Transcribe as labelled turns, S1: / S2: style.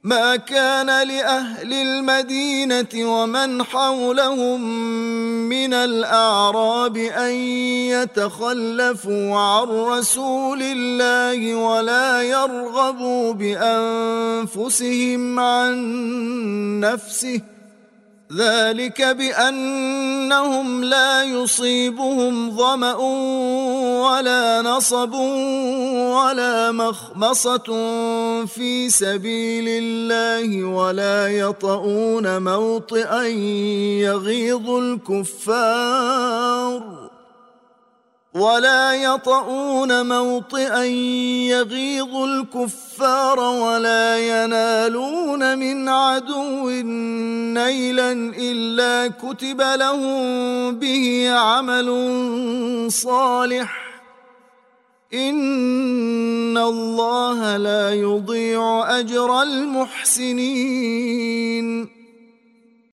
S1: ما كان لأهل المدينة ومن حولهم من الأعراب أن يتخلفوا عن رسول الله ولا يرغبوا بأنفسهم عن نفسه، ذلك بأنهم لا يصيبهم ظمأ ولا نصب ولا مخمصة في سبيل الله ولا يطؤون موطئا يغيظ الكفار ولا ينالون من عدو نيلا إلا كتب لهم به عمل صالح، إن الله لا يضيع أجر المحسنين.